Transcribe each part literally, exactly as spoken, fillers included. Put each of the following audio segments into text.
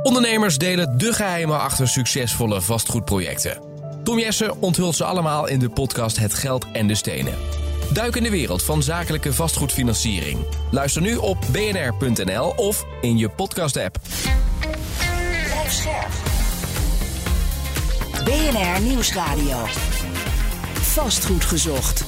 Ondernemers delen de geheimen achter succesvolle vastgoedprojecten. Tom Jessen onthult ze allemaal in de podcast Het Geld en de Stenen. Duik in de wereld van zakelijke vastgoedfinanciering. Luister nu op b n r punt n l of in je podcast-app. Blijf scherp. B N R Nieuwsradio. Vastgoed gezocht.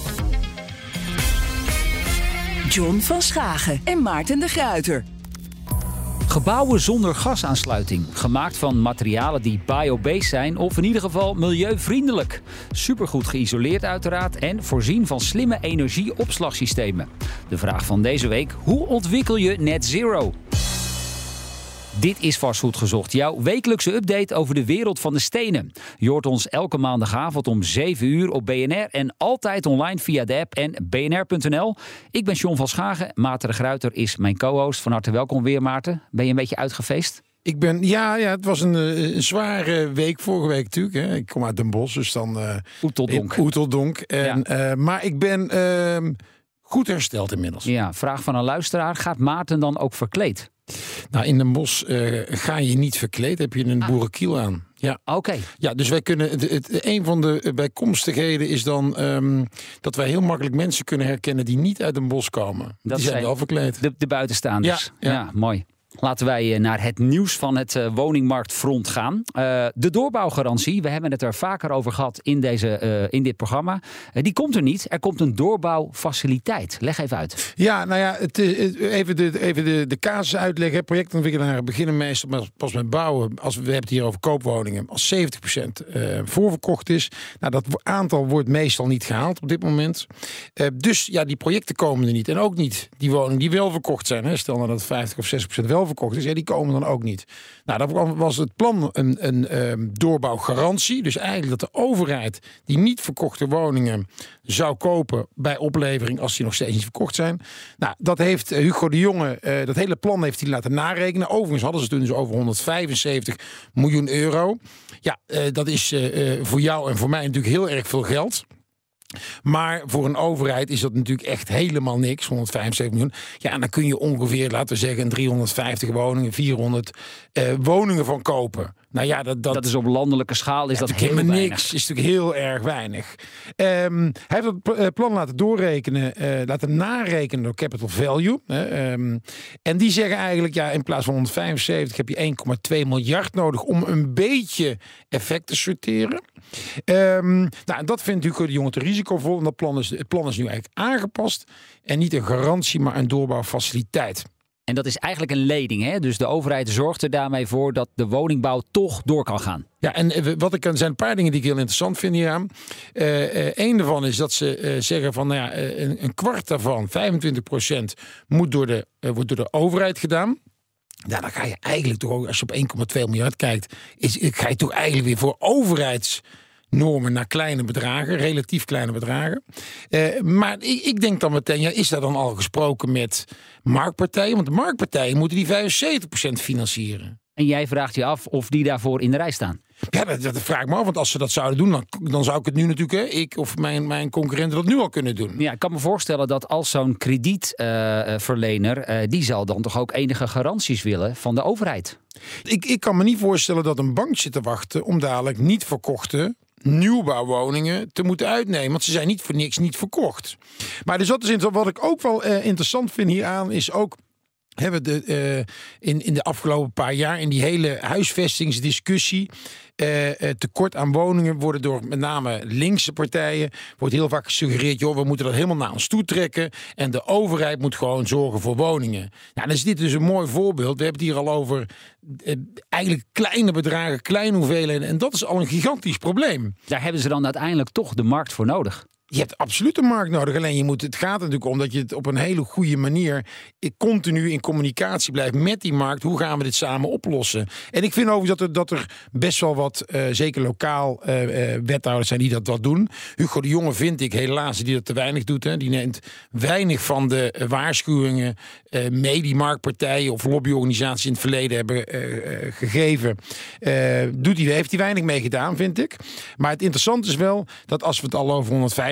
John van Schagen en Maarten de Gruyter. Gebouwen zonder gasaansluiting. Gemaakt van materialen die biobased zijn of in ieder geval milieuvriendelijk. Supergoed geïsoleerd uiteraard en voorzien van slimme energieopslagsystemen. De vraag van deze week: hoe ontwikkel je net zero? Dit is Vastgoed Gezocht, jouw wekelijkse update over de wereld van de stenen. Je hoort ons elke maandagavond om zeven uur op B N R en altijd online via de app en b n r punt n l. Ik ben John van Schagen, Maarten de Gruyter is mijn co-host. Van harte welkom weer, Maarten. Ben je een beetje uitgefeest? Ik ben, ja, ja, het was een, een zware week vorige week natuurlijk. Hè. Ik kom uit Den Bosch, dus dan... Uh, Oeteldonk. Oeteldonk. En, ja. uh, maar ik ben uh, goed hersteld inmiddels. Ja, vraag van een luisteraar. Gaat Maarten dan ook verkleed? Nou, in Den Bosch uh, ga je niet verkleed, heb je een ah. boerenkiel aan. Ja, oké. Okay. Ja, dus wij kunnen. Het, het, een van de bijkomstigheden is dan um, dat wij heel makkelijk mensen kunnen herkennen die niet uit Den Bosch komen. Dat die zijn, zijn wel verkleed. De, de buitenstaanders. Ja, ja. ja, mooi. Laten wij naar het nieuws van het uh, woningmarktfront gaan. Uh, de doorbouwgarantie, we hebben het er vaker over gehad in, deze, uh, in dit programma. Uh, die komt er niet. Er komt een doorbouwfaciliteit. Leg even uit. Ja, nou ja, het, het, even, de, even de, de casus uitleggen. Projectontwikkelaren beginnen meestal pas met bouwen. Als we, we hebben het hier over koopwoningen. Als zeventig procent uh, voorverkocht is. Nou, dat aantal wordt meestal niet gehaald op dit moment. Uh, dus ja, die projecten komen er niet. En ook niet die woningen die wel verkocht zijn. Hè. Stel nou dat vijftig of zestig procent wel verkocht is, ja, die komen dan ook niet. Nou, dat was het plan een, een um, doorbouwgarantie. Dus eigenlijk dat de overheid die niet verkochte woningen zou kopen bij oplevering als die nog steeds niet verkocht zijn. Nou, dat heeft uh, Hugo de Jonge, uh, dat hele plan heeft hij laten narekenen. Overigens hadden ze toen dus over honderdvijfenzeventig miljoen euro. Ja, uh, dat is uh, uh, voor jou en voor mij natuurlijk heel erg veel geld. Maar voor een overheid is dat natuurlijk echt helemaal niks, honderdvijfenzeventig miljoen. Ja, en dan kun je ongeveer, laten we zeggen, driehonderdvijftig woningen, vierhonderd uh, woningen van kopen. Nou ja, dat, dat, dat is op landelijke schaal is ja, dat helemaal niks. Is natuurlijk heel erg weinig. Um, hij heeft het plan laten doorrekenen, uh, laten narekenen door Capital Value. Uh, um, en die zeggen eigenlijk, ja, in plaats van honderdvijfenzeventig heb je één komma twee miljard nodig om een beetje effect te sorteren. Um, nou, en dat vindt Hugo de Jonge te risicovol. En dat plan is, het plan is nu eigenlijk aangepast. En niet een garantie, maar een doorbouwfaciliteit. En dat is eigenlijk een lening, hè? Dus de overheid zorgt er daarmee voor dat de woningbouw toch door kan gaan. Ja, en wat ik kan, zijn een paar dingen die ik heel interessant vind hieraan. Uh, uh, Eén daarvan is dat ze uh, zeggen van, nou ja, uh, een, een kwart daarvan, vijfentwintig procent, moet door de, uh, wordt door de overheid gedaan. Nou, dan ga je eigenlijk toch ook, als je op één komma twee miljard kijkt, is, ga je toch eigenlijk weer voor overheidsnormen naar kleine bedragen, relatief kleine bedragen. Uh, maar ik, ik denk dan meteen, ja, is daar dan al gesproken met marktpartijen? Want de marktpartijen moeten die vijfenzeventig procent financieren. En jij vraagt je af of die daarvoor in de rij staan. Ja, dat, dat vraag ik me af. Want als ze dat zouden doen, dan, dan zou ik het nu natuurlijk, hè, ik of mijn, mijn concurrenten dat nu al kunnen doen. Ja, ik kan me voorstellen dat als zo'n kredietverlener, uh, uh, die zal dan toch ook enige garanties willen van de overheid. Ik, ik kan me niet voorstellen dat een bank zit te wachten om dadelijk niet verkochte nieuwbouwwoningen te moeten uitnemen. Want ze zijn niet voor niks niet verkocht. Maar dus dat is interessant. Wat ik ook wel uh, interessant vind hieraan is ook, hebben de, uh, in, in de afgelopen paar jaar in die hele huisvestingsdiscussie uh, uh, tekort aan woningen worden door met name linkse partijen wordt heel vaak gesuggereerd, joh, we moeten dat helemaal naar ons toe trekken en de overheid moet gewoon zorgen voor woningen. Nou, dan is dit dus een mooi voorbeeld. We hebben het hier al over uh, eigenlijk kleine bedragen, kleine hoeveelheden en dat is al een gigantisch probleem. Daar hebben ze dan uiteindelijk toch de markt voor nodig. Je hebt absoluut een markt nodig. Alleen je moet, het gaat natuurlijk om dat je het op een hele goede manier continu in communicatie blijft met die markt. Hoe gaan we dit samen oplossen? En ik vind overigens dat er, dat er best wel wat, uh, zeker lokaal, uh, uh, wethouders zijn die dat wat doen. Hugo de Jonge vind ik helaas die dat te weinig doet. Hè. Die neemt weinig van de uh, waarschuwingen uh, mee die marktpartijen of lobbyorganisaties in het verleden hebben uh, uh, gegeven. Uh, doet hij, heeft hij weinig mee gedaan, vind ik. Maar het interessante is wel dat als we het al over honderdvijfenzeventig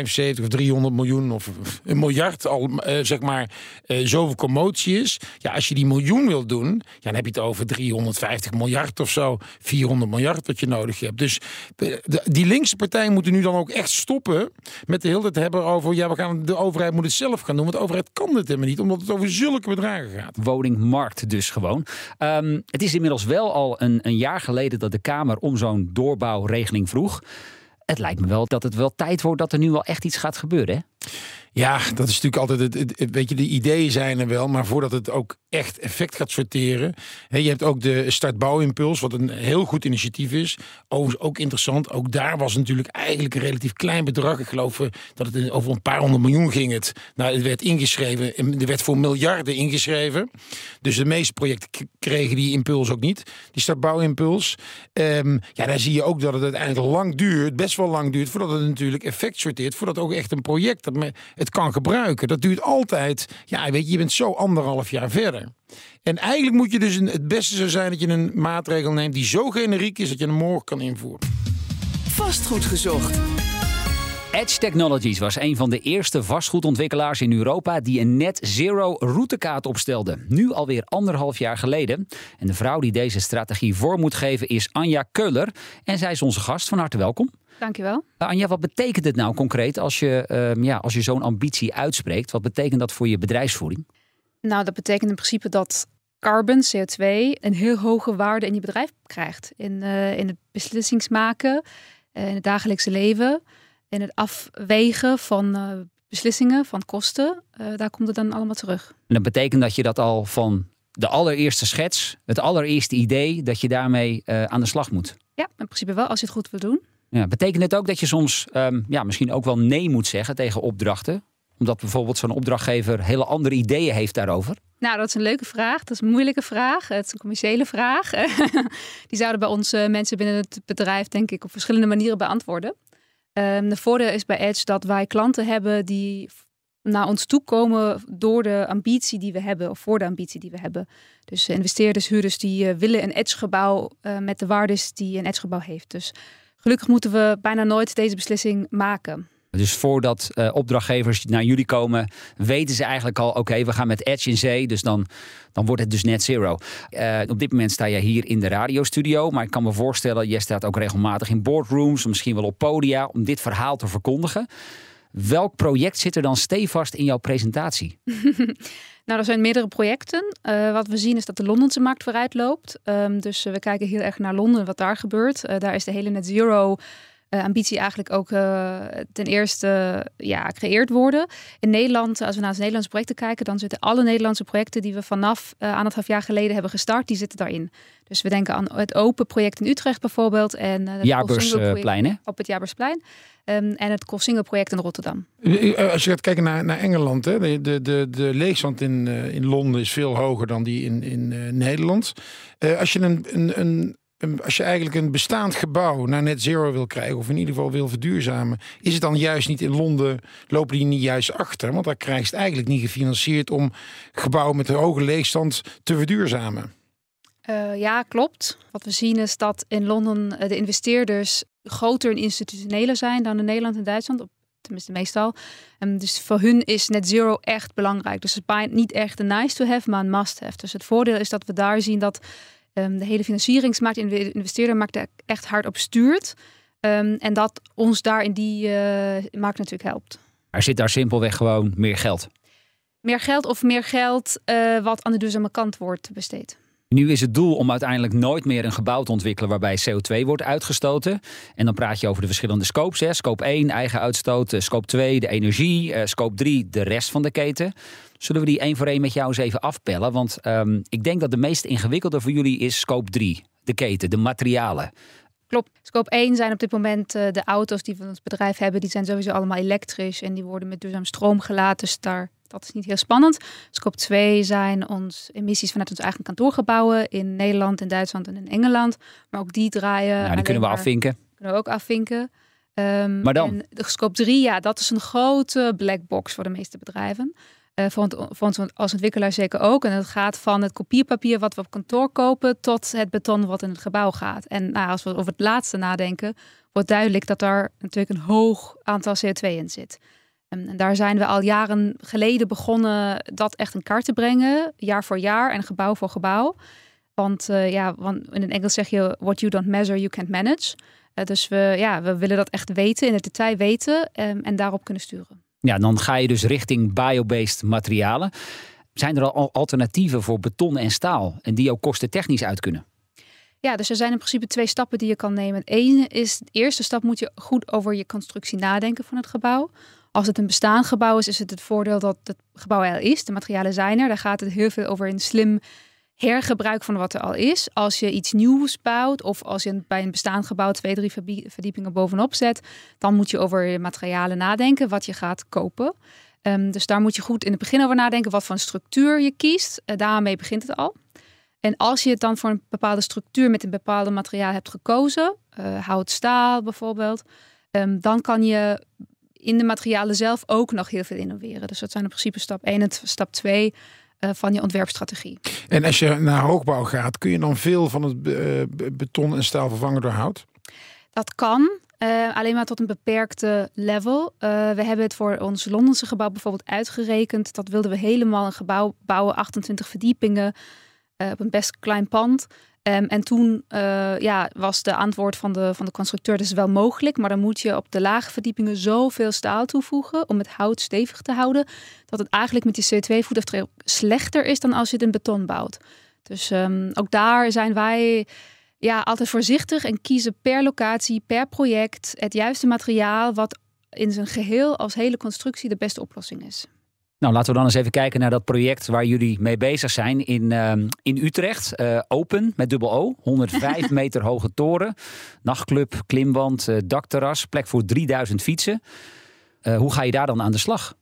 vijfenzeventig of driehonderd miljoen of een miljard al, uh, zeg maar, uh, zoveel commotie is. Ja, als je die miljoen wil doen, ja, dan heb je het over driehonderdvijftig miljard of zo, vierhonderd miljard wat je nodig hebt. Dus de, de, die linkse partijen moeten nu dan ook echt stoppen met de hele tijd hebben over, ja, we gaan, de overheid moet het zelf gaan doen, want de overheid kan dit helemaal niet, omdat het over zulke bedragen gaat. Woningmarkt dus gewoon. Um, het is inmiddels wel al een, een jaar geleden dat de Kamer om zo'n doorbouwregeling vroeg. Het lijkt me wel dat het wel tijd wordt dat er nu wel echt iets gaat gebeuren, hè? Ja, dat is natuurlijk altijd het, het, het, weet je, de ideeën zijn er wel, maar voordat het ook echt effect gaat sorteren. Hè, je hebt ook de startbouwimpuls, wat een heel goed initiatief is. Overigens ook interessant. Ook daar was natuurlijk eigenlijk een relatief klein bedrag. Ik geloof dat het over een paar honderd miljoen ging. Het, nou, het werd ingeschreven. Er werd voor miljarden ingeschreven. Dus de meeste projecten kregen die impuls ook niet. Die startbouwimpuls. Um, ja, daar zie je ook dat het uiteindelijk lang duurt. Best wel lang duurt voordat het natuurlijk effect sorteert. Voordat ook echt een project dat het kan gebruiken. Dat duurt altijd. Ja, weet je, je bent zo anderhalf jaar verder. En eigenlijk moet je dus een, het beste zou zijn dat je een maatregel neemt die zo generiek is dat je hem morgen kan invoeren. Vastgoed gezocht. Edge Technologies was een van de eerste vastgoedontwikkelaars in Europa die een net zero routekaart opstelde. Nu alweer anderhalf jaar geleden. En de vrouw die deze strategie vorm moet geven is Anja Keuler. En zij is onze gast. Van harte welkom. Dankjewel. Uh, Anja, wat betekent het nou concreet als je, uh, ja, als je zo'n ambitie uitspreekt? Wat betekent dat voor je bedrijfsvoering? Nou, dat betekent in principe dat carbon, C O twee, een heel hoge waarde in je bedrijf krijgt. In, uh, in het beslissingsmaken, uh, in het dagelijkse leven, in het afwegen van uh, beslissingen, van kosten. Uh, daar komt het dan allemaal terug. En dat betekent dat je dat al van de allereerste schets, het allereerste idee, dat je daarmee uh, aan de slag moet? Ja, in principe wel, als je het goed wil doen. Ja, betekent het ook dat je soms um, ja, misschien ook wel nee moet zeggen tegen opdrachten? Omdat bijvoorbeeld zo'n opdrachtgever hele andere ideeën heeft daarover? Nou, dat is een leuke vraag. Dat is een moeilijke vraag. Het is een commerciële vraag. Die zouden bij ons uh, mensen binnen het bedrijf, denk ik, op verschillende manieren beantwoorden. Um, de voordeel is bij Edge dat wij klanten hebben die naar ons toe komen door de ambitie die we hebben, of voor de ambitie die we hebben. Dus investeerders, huurders die uh, willen een Edge-gebouw uh, met de waardes die een Edge-gebouw heeft. Dus gelukkig moeten we bijna nooit deze beslissing maken. Dus voordat uh, opdrachtgevers naar jullie komen, weten ze eigenlijk al, oké, okay, we gaan met Edge in zee, dus dan, dan wordt het dus net zero. Uh, op dit moment sta je hier in de radiostudio, maar ik kan me voorstellen, jij staat ook regelmatig in boardrooms, misschien wel op podia, om dit verhaal te verkondigen. Welk project zit er dan stevast in jouw presentatie? Nou, er zijn meerdere projecten. Uh, wat we zien is dat de Londense markt vooruit loopt. Um, dus uh, we kijken heel erg naar Londen, wat daar gebeurt. Uh, daar is de hele net zero Uh, ambitie eigenlijk ook uh, ten eerste ja, gecreëerd worden. In Nederland, als we naar de Nederlandse projecten kijken, dan zitten alle Nederlandse projecten die we vanaf uh, anderhalf jaar geleden hebben gestart, die zitten daarin. Dus we denken aan het Open project in Utrecht bijvoorbeeld. En uh, het Jaarbeursplein, hè? Op het Jaarbeursplein. Um, en het Coolsingle project in Rotterdam. Als je gaat kijken naar, naar Engeland, hè, de, de, de, de leegstand in, uh, in Londen is veel hoger dan die in, in uh, Nederland. Uh, als je een, een, een Als je eigenlijk een bestaand gebouw naar net zero wil krijgen, of in ieder geval wil verduurzamen, is het dan juist niet in Londen, lopen die niet juist achter? Want daar krijg je het eigenlijk niet gefinancierd om gebouwen met een hoge leegstand te verduurzamen. Uh, ja, klopt. Wat we zien is dat in Londen uh, de investeerders groter en institutioneler zijn dan in Nederland en Duitsland. Op Tenminste, meestal. Um, dus voor hun is net zero echt belangrijk. Dus het is niet echt een nice to have, maar een must have. Dus het voordeel is dat we daar zien dat Um, de hele financieringsmarkt en de investeerdermarkt er echt hard op stuurt. Um, en dat ons daar in die uh, markt natuurlijk helpt. Er zit daar simpelweg gewoon meer geld. Meer geld of meer geld uh, wat aan de duurzame kant wordt besteed. Nu is het doel om uiteindelijk nooit meer een gebouw te ontwikkelen waarbij C O twee wordt uitgestoten. En dan praat je over de verschillende scopes. Hè. Scope één, eigen uitstoot. Scope twee, de energie. Uh, scope drie, de rest van de keten. Zullen we die één voor één met jou eens even afpellen? Want um, ik denk dat de meest ingewikkelde voor jullie is scope drie. De keten, de materialen. Klopt. Scope één zijn op dit moment uh, de auto's die we van ons bedrijf hebben. Die zijn sowieso allemaal elektrisch en die worden met duurzaam stroom gelaten. Dus daar, dat is niet heel spannend. Scope twee zijn ons emissies vanuit ons eigen kantoorgebouwen in Nederland, in Duitsland en in Engeland. Maar ook die draaien. Nou, die kunnen we afvinken. Kunnen we ook afvinken. Um, maar dan? En de scope drie, ja, dat is een grote black box voor de meeste bedrijven. Uh, voor, ons, voor ons als ontwikkelaar zeker ook. En het gaat van het kopieerpapier wat we op kantoor kopen tot het beton wat in het gebouw gaat. En nou, als we over het laatste nadenken, wordt duidelijk dat daar natuurlijk een hoog aantal C O twee in zit. En, en daar zijn we al jaren geleden begonnen dat echt in kaart te brengen, jaar voor jaar en gebouw voor gebouw. Want uh, ja, want in het Engels zeg je, what you don't measure, you can't manage. Uh, dus we, ja, we willen dat echt weten, in het detail weten um, en daarop kunnen sturen. Ja, dan ga je dus richting biobased materialen. Zijn er al alternatieven voor beton en staal en die ook kostentechnisch uit kunnen? Ja, dus er zijn in principe twee stappen die je kan nemen. Het ene is, de eerste stap moet je goed over je constructie nadenken van het gebouw. Als het een bestaand gebouw is, is het het voordeel dat het gebouw er al is. De materialen zijn er. Daar gaat het heel veel over een slim hergebruik van wat er al is. Als je iets nieuws bouwt of als je bij een bestaand gebouw twee, drie verdiepingen bovenop zet, dan moet je over je materialen nadenken wat je gaat kopen. Um, dus daar moet je goed in het begin over nadenken wat voor een structuur je kiest. Uh, daarmee begint het al. En als je het dan voor een bepaalde structuur met een bepaalde materiaal hebt gekozen, uh, hout, staal bijvoorbeeld, um, dan kan je in de materialen zelf ook nog heel veel innoveren. Dus dat zijn in principe stap één en stap twee uh, van je ontwerpstrategie. En als je naar hoogbouw gaat, kun je dan veel van het uh, beton en staal vervangen door hout? Dat kan. Uh, alleen maar tot een beperkte level. Uh, we hebben het voor ons Londense gebouw bijvoorbeeld uitgerekend. Dat wilden we helemaal een gebouw bouwen, achtentwintig verdiepingen, uh, op een best klein pand. Um, en toen uh, ja, was de antwoord van de, van de constructeur, dus wel mogelijk, maar dan moet je op de lage verdiepingen zoveel staal toevoegen om het hout stevig te houden, dat het eigenlijk met die C O twee voetafdruk slechter is dan als je het in beton bouwt. Dus um, ook daar zijn wij ja, altijd voorzichtig en kiezen per locatie, per project het juiste materiaal wat in zijn geheel als hele constructie de beste oplossing is. Nou, laten we dan eens even kijken naar dat project waar jullie mee bezig zijn in, uh, in Utrecht. Uh, open, met dubbel O. honderdvijf meter hoge toren. Nachtclub, klimwand, uh, dakterras. Plek voor drieduizend fietsen. Uh, hoe ga je daar dan aan de slag?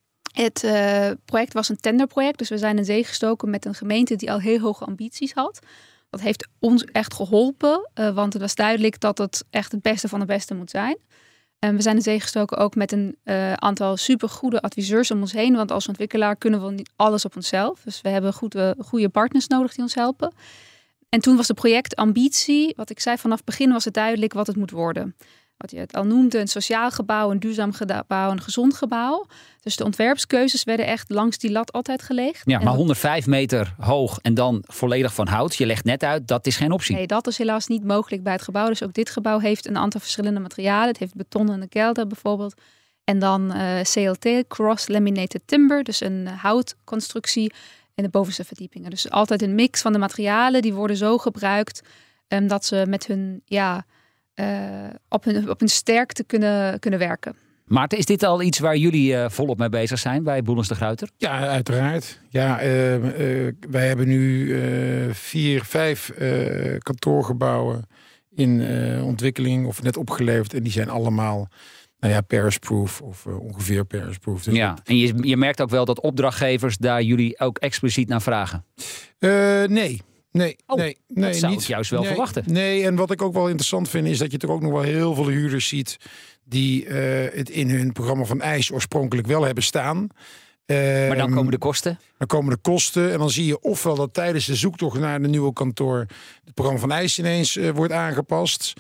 Het uh, project was een tenderproject. Dus we zijn in zee gestoken met een gemeente die al heel hoge ambities had. Dat heeft ons echt geholpen. Uh, want het was duidelijk dat het echt het beste van het beste moet zijn. En we zijn in zee gestoken ook met een uh, aantal supergoede adviseurs om ons heen. Want als ontwikkelaar kunnen we niet alles op onszelf. Dus we hebben goede, goede partners nodig die ons helpen. En toen was de projectambitie, wat ik zei vanaf het begin was het duidelijk wat het moet worden. Wat je het al noemde, een sociaal gebouw, een duurzaam gebouw, een gezond gebouw. Dus de ontwerpskeuzes werden echt langs die lat altijd gelegd. Ja, maar dat... honderdvijf meter hoog en dan volledig van hout. Je legt net uit, dat is geen optie. Nee, dat is helaas niet mogelijk bij het gebouw. Dus ook dit gebouw heeft een aantal verschillende materialen. Het heeft beton en de kelder bijvoorbeeld. En dan uh, C L T, Cross Laminated Timber. Dus een uh, houtconstructie in de bovenste verdiepingen. Dus altijd een mix van de materialen. Die worden zo gebruikt um, dat ze met hun... ja. Uh, op, hun, op hun sterkte kunnen, kunnen werken. Maarten, is dit al iets waar jullie uh, volop mee bezig zijn bij Boelens de Gruyter? Ja, uiteraard. Ja, uh, uh, wij hebben nu uh, vier, vijf uh, kantoorgebouwen in uh, ontwikkeling of net opgeleverd. En die zijn allemaal nou ja, Paris-proof of uh, ongeveer Paris-proof. Dus ja, en je, je merkt ook wel dat opdrachtgevers daar jullie ook expliciet naar vragen? Uh, nee. Nee, oh, nee, nee, dat zou niet. ik juist wel nee, verwachten. Nee, en wat ik ook wel interessant vind is dat je er ook nog wel heel veel huurders ziet die uh, het in hun programma van eis oorspronkelijk wel hebben staan. Uh, maar dan komen de kosten? Dan komen de kosten en dan zie je ofwel dat tijdens de zoektocht naar de nieuwe kantoor het programma van eis ineens uh, wordt aangepast.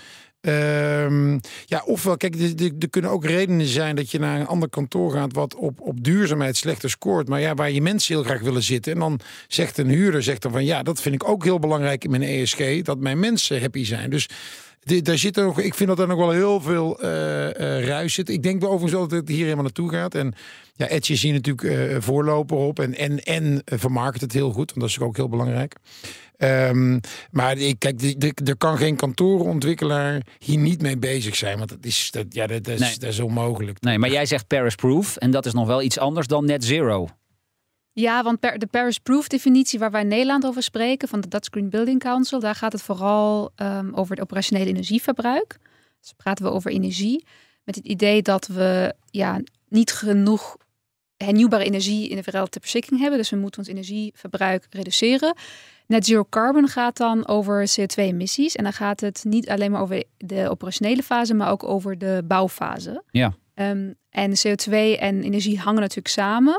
Um, ja, ofwel, kijk, er kunnen ook redenen zijn dat je naar een ander kantoor gaat wat op, op duurzaamheid slechter scoort, maar ja, waar je mensen heel graag willen zitten. En dan zegt een huurder, zegt dan van ja, dat vind ik ook heel belangrijk in mijn E S G, dat mijn mensen happy zijn. Dus de, daar zit er nog, ik vind dat er nog wel heel veel uh, uh, ruis zit. Ik denk wel overigens wel dat het hier helemaal naartoe gaat. En ja, Edge is hier natuurlijk uh, voorloper op en, en, en uh, vermarkt het heel goed, want dat is ook heel belangrijk. Um, maar ik, kijk, er kan geen kantoorontwikkelaar hier niet mee bezig zijn. Want dat is, dat, ja, dat, dat, is, nee. dat is onmogelijk. Nee, maar jij zegt Paris-proof en dat is nog wel iets anders dan net zero. Ja, want de Paris-proof definitie waar wij in Nederland over spreken, van de Dutch Green Building Council, daar gaat het vooral um, over het operationele energieverbruik. Dus praten we over energie. Met het idee dat we ja, niet genoeg hernieuwbare energie in de wereld ter beschikking hebben. Dus we moeten ons energieverbruik reduceren. Net zero carbon gaat dan over C O twee emissies. En dan gaat het niet alleen maar over de operationele fase, maar ook over de bouwfase. Ja. Um, en C O twee en energie hangen natuurlijk samen.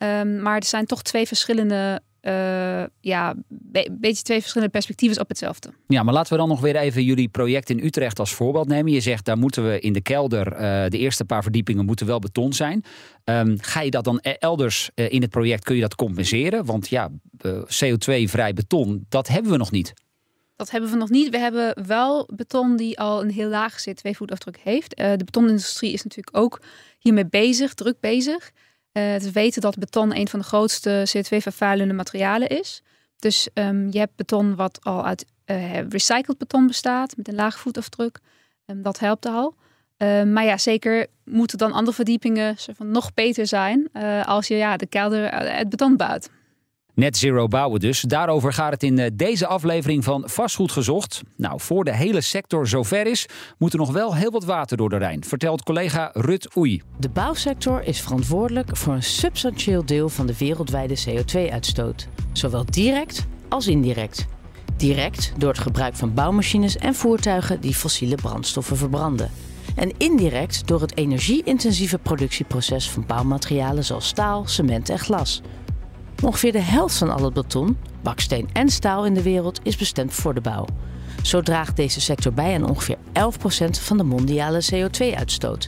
Um, maar er zijn toch twee verschillende, uh, ja, be- beetje twee verschillende perspectieven op hetzelfde. Ja, maar laten we dan nog weer even jullie project in Utrecht als voorbeeld nemen. Je zegt, daar moeten we in de kelder, uh, de eerste paar verdiepingen moeten wel beton zijn. Um, ga je dat dan elders uh, in het project, kun je dat compenseren? Want ja, uh, C O twee vrij beton, dat hebben we nog niet. Dat hebben we nog niet. We hebben wel beton die al een heel lage C O twee voetafdruk heeft. Uh, de betonindustrie is natuurlijk ook hiermee bezig, druk bezig. Uh, we weten dat beton een van de grootste C O twee vervuilende materialen is. Dus um, je hebt beton wat al uit uh, recycled beton bestaat met een lage voetafdruk. Um, dat helpt al. Uh, maar ja, zeker moeten dan andere verdiepingen van nog beter zijn uh, als je ja, de kelder uit beton bouwt. Net zero bouwen dus. Daarover gaat het in deze aflevering van Vastgoed Gezocht. Nou, voor de hele sector zover is, moet er nog wel heel wat water door de Rijn, vertelt collega Rut Oei. De bouwsector is verantwoordelijk voor een substantieel deel van de wereldwijde C O twee uitstoot. Zowel direct als indirect. Direct door het gebruik van bouwmachines en voertuigen die fossiele brandstoffen verbranden. En indirect door het energie-intensieve productieproces van bouwmaterialen zoals staal, cement en glas. Ongeveer de helft van al het beton, baksteen en staal in de wereld is bestemd voor de bouw. Zo draagt deze sector bij aan ongeveer elf procent van de mondiale C O twee uitstoot.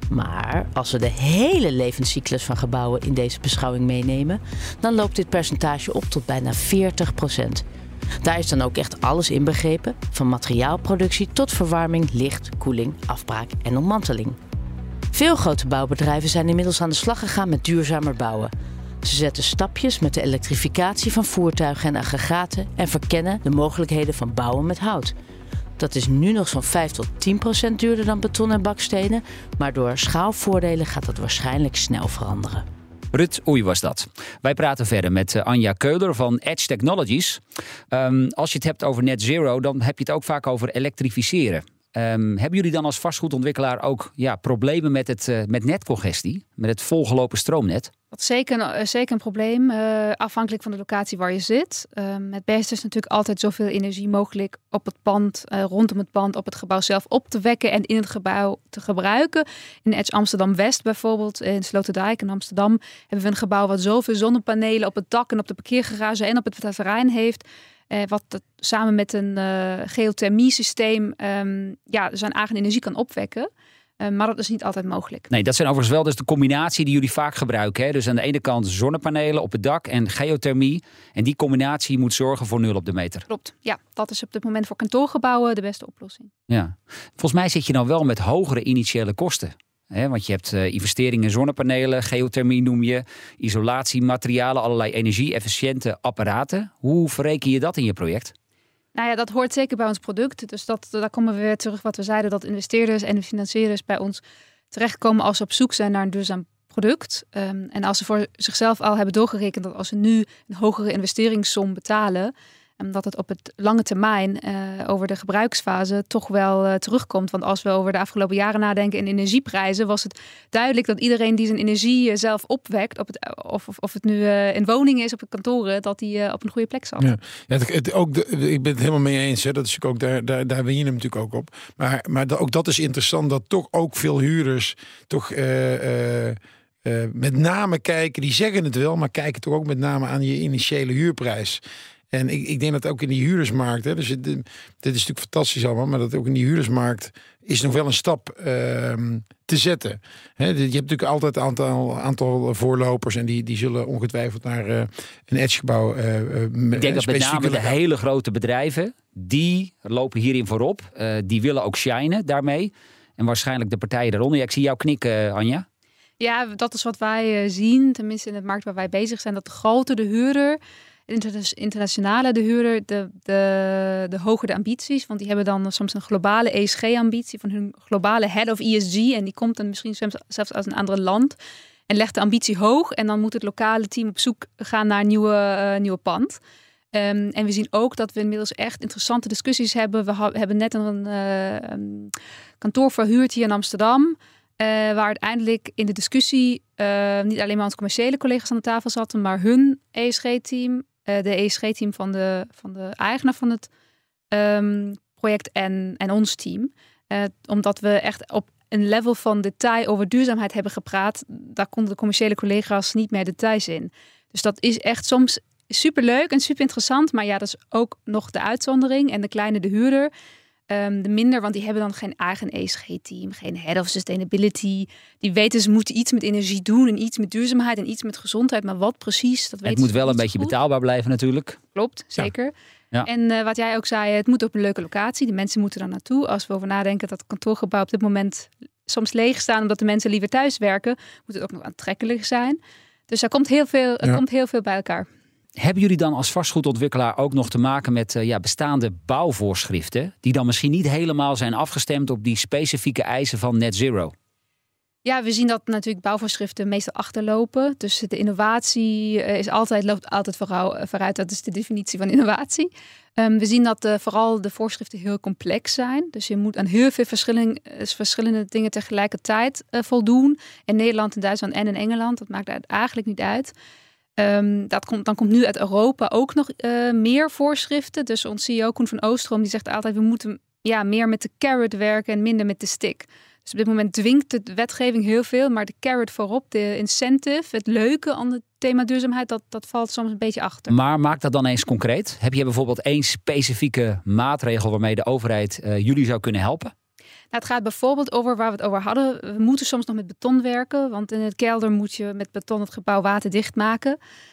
Maar als we de hele levenscyclus van gebouwen in deze beschouwing meenemen, dan loopt dit percentage op tot bijna veertig procent. Daar is dan ook echt alles inbegrepen, van materiaalproductie tot verwarming, licht, koeling, afbraak en ontmanteling. Veel grote bouwbedrijven zijn inmiddels aan de slag gegaan met duurzamer bouwen. Ze zetten stapjes met de elektrificatie van voertuigen en aggregaten en verkennen de mogelijkheden van bouwen met hout. Dat is nu nog zo'n vijf tot tien procent duurder dan beton en bakstenen, maar door schaalvoordelen gaat dat waarschijnlijk snel veranderen. Rut Oei was dat. Wij praten verder met Anja Keuler van Edge Technologies. Um, als je het hebt over net zero, dan heb je het ook vaak over elektrificeren. Um, hebben jullie dan als vastgoedontwikkelaar ook ja, problemen met, het, uh, met netcongestie, met het volgelopen stroomnet? Dat is zeker een, zeker een probleem, uh, afhankelijk van de locatie waar je zit. Um, het beste is natuurlijk altijd zoveel energie mogelijk op het pand, uh, rondom het pand, op het gebouw zelf op te wekken en in het gebouw te gebruiken. In Edge Amsterdam-West bijvoorbeeld, in Sloterdijk in Amsterdam, hebben we een gebouw wat zoveel zonnepanelen op het dak en op de parkeergarage en op het terrein heeft. Uh, wat het, samen met een uh, geothermie-systeem um, ja, zijn eigen energie kan opwekken. Uh, maar dat is niet altijd mogelijk. Nee, dat zijn overigens wel dus de combinatie die jullie vaak gebruiken. Hè? Dus aan de ene kant zonnepanelen op het dak en geothermie. En die combinatie moet zorgen voor nul op de meter. Klopt, ja. Dat is op dit moment voor kantoorgebouwen de beste oplossing. Ja. Volgens mij zit je dan wel met hogere initiële kosten. He, want je hebt uh, investeringen in zonnepanelen, geothermie noem je, isolatiematerialen, allerlei energie-efficiënte apparaten. Hoe verreken je dat in je project? Nou ja, dat hoort zeker bij ons product. Dus dat, daar komen we weer terug wat we zeiden, dat investeerders en financierders bij ons terechtkomen als ze op zoek zijn naar een duurzaam product. Um, en als ze voor zichzelf al hebben doorgerekend dat als ze nu een hogere investeringssom betalen, um, dat het op het lange termijn uh, over de gebruiksfase toch wel uh, terugkomt. Want als we over de afgelopen jaren nadenken in energieprijzen, was het duidelijk dat iedereen die zijn energie uh, zelf opwekt, op het, of, of, of het nu uh, in woningen is, op het kantoren, dat die uh, op een goede plek zat. Ja, ja het, het, ook de, ik ben het helemaal mee eens. Hè. Dat is ook daar, daar, daar win je hem natuurlijk ook op. Maar, maar de, ook dat is interessant, dat toch ook veel huurders toch Uh, uh, Uh, met name kijken, die zeggen het wel, maar kijken toch ook met name aan je initiële huurprijs. En ik, ik denk dat ook in die huurdersmarkt, hè, dus het, dit is natuurlijk fantastisch allemaal, maar dat ook in die huurdersmarkt is nog wel een stap uh, te zetten. Hè, je hebt natuurlijk altijd een aantal, aantal voorlopers en die, die zullen ongetwijfeld naar uh, een Edge-gebouw Uh, ik denk dat met name de hele grote bedrijven, die lopen hierin voorop. Uh, die willen ook shinen daarmee. En waarschijnlijk de partijen daaronder. Ja, ik zie jou knikken, Anja. Ja, dat is wat wij uh, zien, tenminste in het markt waar wij bezig zijn, dat de groter de huurder, de internationale de huurder, de, de, de hoger de ambities. Want die hebben dan soms een globale E S G-ambitie van hun globale head of E S G. En die komt dan misschien zelfs uit een ander land en legt de ambitie hoog. En dan moet het lokale team op zoek gaan naar een nieuwe, uh, nieuwe pand. Um, en we zien ook dat we inmiddels echt interessante discussies hebben. We ha- hebben net een, uh, een kantoor verhuurd hier in Amsterdam. Uh, waar uiteindelijk in de discussie uh, niet alleen maar onze commerciële collega's aan de tafel zaten, maar hun E S G-team, uh, de E S G-team van de, van de eigenaar van het um, project en, en ons team. Uh, omdat we echt op een level van detail over duurzaamheid hebben gepraat. Daar konden de commerciële collega's niet meer details in. Dus dat is echt soms superleuk en super interessant. Maar ja, dat is ook nog de uitzondering. En de kleine de huurder, um, de minder, want die hebben dan geen eigen E S G-team, geen head of sustainability. Die weten ze moeten iets met energie doen en iets met duurzaamheid en iets met gezondheid. Maar wat precies, dat weten Het moet ze wel een niet beetje goed. betaalbaar blijven natuurlijk. Klopt, zeker. Ja. Ja. En uh, wat jij ook zei, het moet op een leuke locatie. De mensen moeten er naartoe. Als we over nadenken dat het kantoorgebouw op dit moment soms leeg staan omdat de mensen liever thuis werken, moet het ook nog aantrekkelijk zijn. Dus er komt heel veel, er Ja. komt heel veel bij elkaar. Hebben jullie dan als vastgoedontwikkelaar ook nog te maken met uh, ja, bestaande bouwvoorschriften die dan misschien niet helemaal zijn afgestemd op die specifieke eisen van net zero? Ja, we zien dat natuurlijk bouwvoorschriften meestal achterlopen. Dus de innovatie is altijd, loopt altijd vooruit. Dat is de definitie van innovatie. Um, we zien dat uh, vooral de voorschriften heel complex zijn. Dus je moet aan heel veel verschillende, verschillende dingen tegelijkertijd uh, voldoen. In Nederland, in Duitsland en in Engeland. Dat maakt eigenlijk niet uit. Um, dat komt, dan komt nu uit Europa ook nog uh, meer voorschriften. Dus ons C E O Koen van Oostrom die zegt altijd, we moeten ja, meer met de carrot werken en minder met de stick. Dus op dit moment dwingt de wetgeving heel veel, maar de carrot voorop, de incentive, het leuke aan het thema duurzaamheid, dat, dat valt soms een beetje achter. Maar maak dat dan eens concreet. Heb je bijvoorbeeld één specifieke maatregel waarmee de overheid uh, jullie zou kunnen helpen? Nou, het gaat bijvoorbeeld over waar we het over hadden. We moeten soms nog met beton werken, want in het kelder moet je met beton het gebouw waterdicht maken.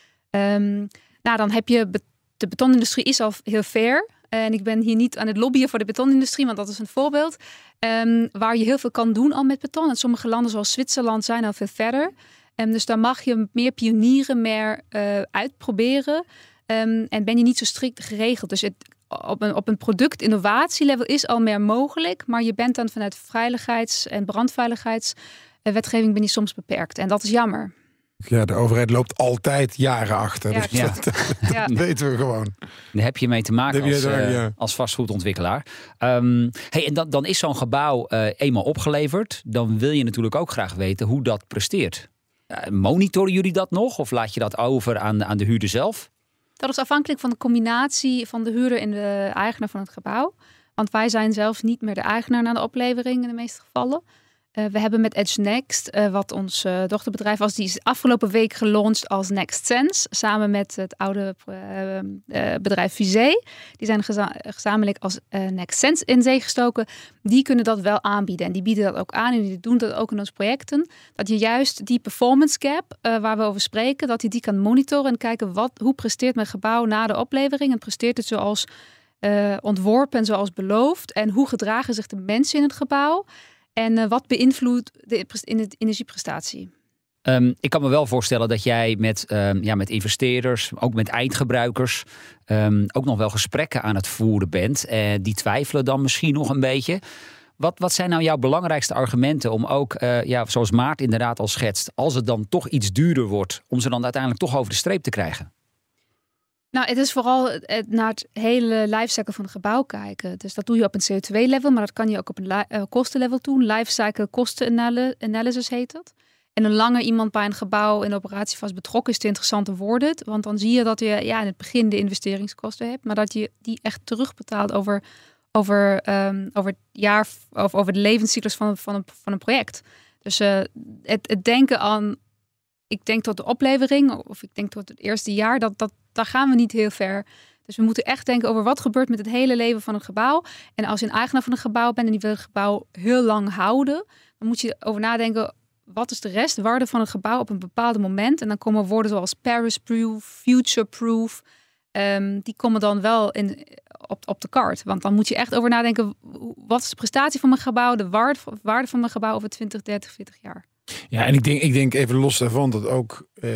Um, nou, dan heb je, de betonindustrie is al heel ver. En ik ben hier niet aan het lobbyen voor de betonindustrie, want dat is een voorbeeld. Um, waar je heel veel kan doen al met beton. En sommige landen zoals Zwitserland zijn al veel verder. Um, dus daar mag je meer pionieren, meer uh, uitproberen. Um, en ben je niet zo strikt geregeld. Dus het, op een, op een product-innovatielevel is al meer mogelijk. Maar je bent dan vanuit veiligheids- en brandveiligheidswetgeving ben je soms beperkt. En dat is jammer. Ja, de overheid loopt altijd jaren achter. Ja, dus ja. dat, dat Ja. weten we gewoon. Daar heb je mee te maken Daar heb als, je daar, uh, ja. als vastgoedontwikkelaar. Um, hey, en dan, dan is zo'n gebouw uh, eenmaal opgeleverd. Dan wil je natuurlijk ook graag weten hoe dat presteert. Uh, monitoren jullie dat nog? Of laat je dat over aan, aan de huurder zelf? Dat is afhankelijk van de combinatie van de huurder en de eigenaar van het gebouw. Want wij zijn zelf niet meer de eigenaar na de oplevering in de meeste gevallen. Uh, we hebben met Edge Next, uh, wat ons uh, dochterbedrijf was, die is afgelopen week gelaunched als Next Sense. Samen met het oude uh, uh, bedrijf Visé. Die zijn geza- gezamenlijk als uh, Next Sense in zee gestoken. Die kunnen dat wel aanbieden. En die bieden dat ook aan. En die doen dat ook in onze projecten. Dat je juist die performance gap uh, waar we over spreken, dat je die kan monitoren en kijken wat, hoe presteert mijn gebouw na de oplevering. En presteert het zoals uh, ontworpen en zoals beloofd. En hoe gedragen zich de mensen in het gebouw. En uh, wat beïnvloedt de in de energieprestatie? Um, ik kan me wel voorstellen dat jij met, um, ja, met investeerders, ook met eindgebruikers, um, ook nog wel gesprekken aan het voeren bent. Uh, die twijfelen dan misschien nog een beetje. Wat, wat zijn nou jouw belangrijkste argumenten om ook, uh, ja, zoals Maart inderdaad al schetst, als het dan toch iets duurder wordt, om ze dan uiteindelijk toch over de streep te krijgen? Nou, het is vooral het, naar het hele lifecycle van het gebouw kijken. Dus dat doe je op een C O twee level, maar dat kan je ook op een li- uh, kostenlevel doen. Lifecycle kostenanalysis heet dat. En hoe langer iemand bij een gebouw in de operatiefase betrokken is, te interessanter wordt het. Want dan zie je dat je ja, in het begin de investeringskosten hebt, maar dat je die echt terugbetaalt over, over, um, over het jaar of over de levenscyclus van, van, een, van een project. Dus uh, het, het denken aan, ik denk tot de oplevering, of ik denk tot het eerste jaar, dat, dat, daar gaan we niet heel ver. Dus we moeten echt denken over wat gebeurt met het hele leven van een gebouw. En als je een eigenaar van een gebouw bent en die wil het gebouw heel lang houden, dan moet je over nadenken, wat is de restwaarde van het gebouw op een bepaald moment? En dan komen woorden zoals Paris-proof, future-proof. Um, die komen dan wel in, op, op de kaart. Want dan moet je echt over nadenken, wat is de prestatie van mijn gebouw, de waarde, waarde van mijn gebouw over twintig, dertig, veertig jaar. Ja, en ik denk, ik denk even los daarvan dat ook uh,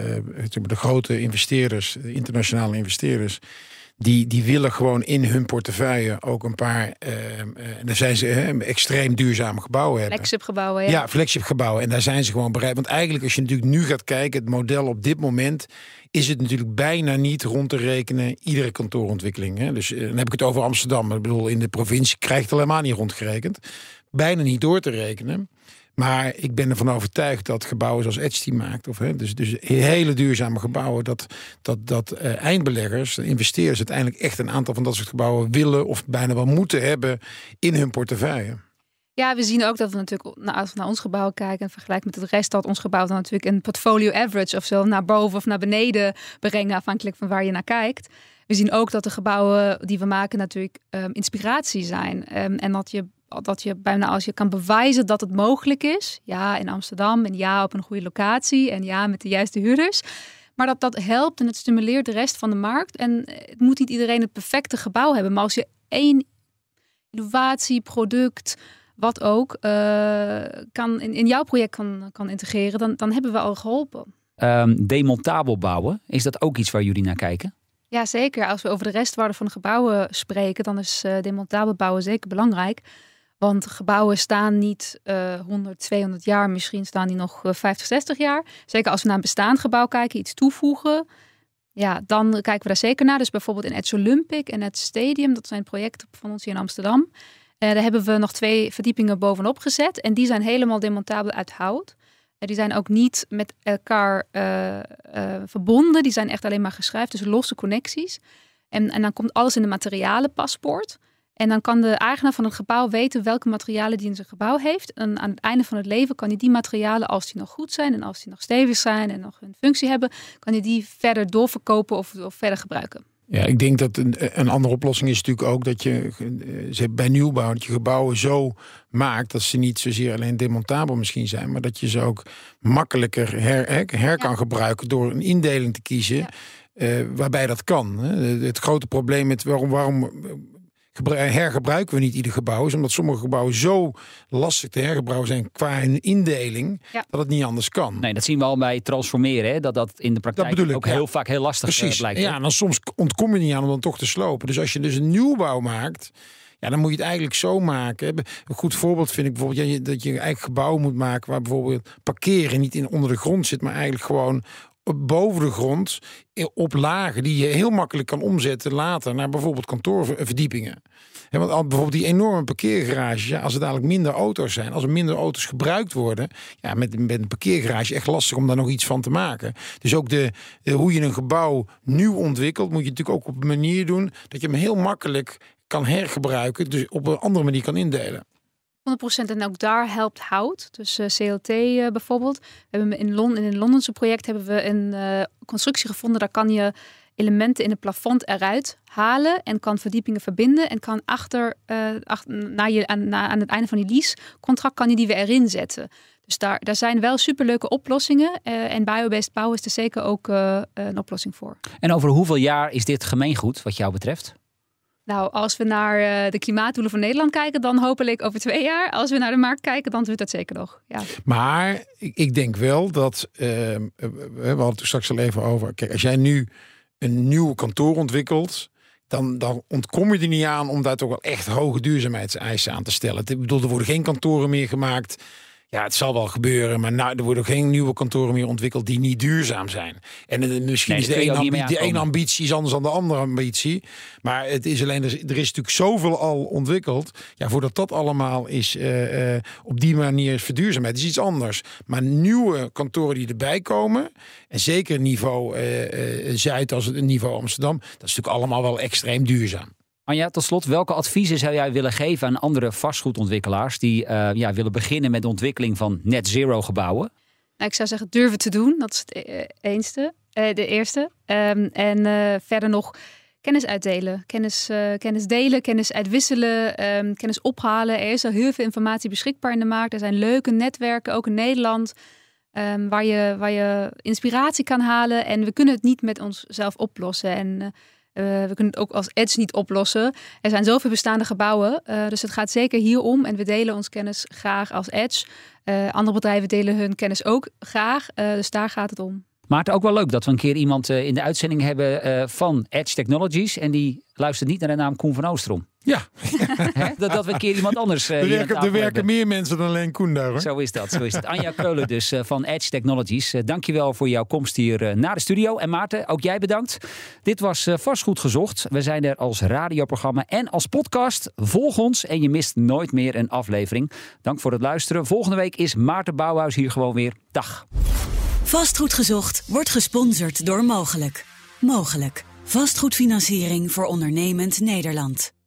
de grote investeerders, de internationale investeerders, die, die willen gewoon in hun portefeuille ook een paar, uh, uh, daar zijn ze uh, extreem duurzame gebouwen hebben. Flagship gebouwen, ja. Ja, flagship gebouwen. En daar zijn ze gewoon bereid. Want eigenlijk als je natuurlijk nu gaat kijken, het model op dit moment, is het natuurlijk bijna niet rond te rekenen iedere kantoorontwikkeling. Hè? Dus uh, dan heb ik het over Amsterdam. Ik bedoel, in de provincie krijgt het helemaal niet rondgerekend. Bijna niet door te rekenen. Maar ik ben ervan overtuigd dat gebouwen zoals Edge die maakt, of, hè, dus, dus hele duurzame gebouwen, dat, dat, dat uh, eindbeleggers, investeerders uiteindelijk echt een aantal van dat soort gebouwen willen of bijna wel moeten hebben in hun portefeuille. Ja, we zien ook dat we natuurlijk, nou, als we naar ons gebouw kijken en vergelijken met het rest, dat ons gebouw dan natuurlijk een portfolio average of zo naar boven of naar beneden brengen, afhankelijk van waar je naar kijkt. We zien ook dat de gebouwen die we maken natuurlijk um, inspiratie zijn. Um, en dat je, dat je bijna als je kan bewijzen dat het mogelijk is. Ja, in Amsterdam en ja, op een goede locatie en ja, met de juiste huurders. Maar dat dat helpt en het stimuleert de rest van de markt. En het moet niet iedereen het perfecte gebouw hebben. Maar als je één innovatie, product, wat ook, uh, kan in, in jouw project kan, kan integreren, dan, dan hebben we al geholpen. Um, demontabel bouwen, is dat ook iets waar jullie naar kijken? Ja, zeker. Als we over de restwaarde van de gebouwen spreken, dan is uh, demontabel bouwen zeker belangrijk. Want gebouwen staan niet uh, honderd, tweehonderd jaar, misschien staan die nog uh, vijftig, zestig jaar. Zeker als we naar een bestaand gebouw kijken, iets toevoegen. Ja, dan kijken we daar zeker naar. Dus bijvoorbeeld in Edge Olympic en het Stadium, dat zijn projecten van ons hier in Amsterdam. Uh, daar hebben we nog twee verdiepingen bovenop gezet. En die zijn helemaal demontabel uit hout. Uh, die zijn ook niet met elkaar uh, uh, verbonden. Die zijn echt alleen maar geschruifd, dus losse connecties. En, en dan komt alles in de materialenpaspoort. En dan kan de eigenaar van het gebouw weten welke materialen die in zijn gebouw heeft. En aan het einde van het leven kan hij die materialen, als die nog goed zijn en als die nog stevig zijn en nog een functie hebben, kan hij die verder doorverkopen of, of verder gebruiken. Ja, ik denk dat een, een andere oplossing is natuurlijk ook dat je bij nieuwbouw, dat je gebouwen zo maakt dat ze niet zozeer alleen demontabel misschien zijn, maar dat je ze ook makkelijker her, her, her kan ja. gebruiken door een indeling te kiezen ja. uh, waarbij dat kan. Hè. Het grote probleem met waarom, waarom hergebruiken we niet ieder gebouw is omdat sommige gebouwen zo lastig te hergebruiken zijn qua een indeling ja. dat het niet anders kan. Nee, dat zien we al bij transformeren, hè? Dat dat in de praktijk ik, ook ja. heel vaak heel lastig Precies. blijkt. Ja, en dan soms ontkom je niet aan om dan toch te slopen. Dus als je dus een nieuwbouw maakt, ja, dan moet je het eigenlijk zo maken. Een goed voorbeeld vind ik bijvoorbeeld dat je een eigen gebouw moet maken waar bijvoorbeeld parkeren niet in onder de grond zit, maar eigenlijk gewoon boven de grond op lagen die je heel makkelijk kan omzetten later naar bijvoorbeeld kantoorverdiepingen. Ja, want bijvoorbeeld die enorme parkeergarages, ja, als er dadelijk minder auto's zijn, als er minder auto's gebruikt worden, ja, met, met een parkeergarage echt lastig om daar nog iets van te maken. Dus ook de, de, hoe je een gebouw nieuw ontwikkelt, moet je natuurlijk ook op een manier doen dat je hem heel makkelijk kan hergebruiken, dus op een andere manier kan indelen. honderd procent en ook daar helpt hout. Dus uh, C L T uh, bijvoorbeeld. We hebben in, Lon- in een Londense project hebben we een uh, constructie gevonden. Daar kan je elementen in het plafond eruit halen en kan verdiepingen verbinden en kan achter, uh, achter na je, aan, na, aan het einde van die leasecontract kan je die weer erin zetten. Dus daar, daar zijn wel superleuke oplossingen. Uh, en biobased bouwen is er zeker ook uh, een oplossing voor. En over hoeveel jaar is dit gemeengoed wat jou betreft? Nou, als we naar uh, de klimaatdoelen van Nederland kijken, dan hopelijk over twee jaar. Als we naar de markt kijken, dan duurt dat zeker nog. Ja. Maar ik, ik denk wel dat, uh, we hadden het er straks al even over. Kijk, als jij nu een nieuw kantoor ontwikkelt, dan, dan ontkom je er niet aan om daar toch wel echt hoge duurzaamheidseisen aan te stellen. Ik bedoel, er worden geen kantoren meer gemaakt. Ja, het zal wel gebeuren, maar nou, er worden geen nieuwe kantoren meer ontwikkeld die niet duurzaam zijn. En uh, misschien nee, is de ene ambitie, de ene ambitie is anders dan de andere ambitie. Maar het is alleen, er is natuurlijk zoveel al ontwikkeld. Ja, voordat dat allemaal is uh, uh, op die manier is verduurzaamheid, is iets anders. Maar nieuwe kantoren die erbij komen, en zeker niveau uh, uh, Zuid als het niveau Amsterdam, dat is natuurlijk allemaal wel extreem duurzaam. Anja, tot slot, welke adviezen zou jij willen geven aan andere vastgoedontwikkelaars die uh, ja, willen beginnen met de ontwikkeling van net zero gebouwen? Nou, ik zou zeggen durven te doen, dat is het uh, eenste, uh, de eerste. Um, en uh, verder nog kennis uitdelen, kennis, uh, kennis delen, kennis uitwisselen, um, kennis ophalen. Er is al heel veel informatie beschikbaar in de markt. Er zijn leuke netwerken, ook in Nederland, um, waar, je, waar je inspiratie kan halen. En we kunnen het niet met onszelf oplossen. En uh, Uh, we kunnen het ook als Edge niet oplossen. Er zijn zoveel bestaande gebouwen. Uh, dus het gaat zeker hierom. En we delen ons kennis graag als Edge. Uh, andere bedrijven delen hun kennis ook graag. Uh, dus daar gaat het om. Maar het is ook wel leuk dat we een keer iemand uh, in de uitzending hebben uh, van Edge Technologies. En die luistert niet naar de naam Koen van Oostrom. Ja. dat, dat we een keer iemand anders uh, Er werken, er werken meer mensen dan alleen Koen daar, hoor. Zo is dat. Zo is het. Anja Keulen dus uh, van Edge Technologies. Uh, dankjewel voor jouw komst hier uh, naar de studio. En Maarten, ook jij bedankt. Dit was uh, Vastgoed Gezocht. We zijn er als radioprogramma en als podcast. Volg ons en je mist nooit meer een aflevering. Dank voor het luisteren. Volgende week is Maarten Bouwhuis hier gewoon weer. Dag. Vastgoed Gezocht wordt gesponsord door Mogelijk. Mogelijk. Vastgoedfinanciering voor ondernemend Nederland.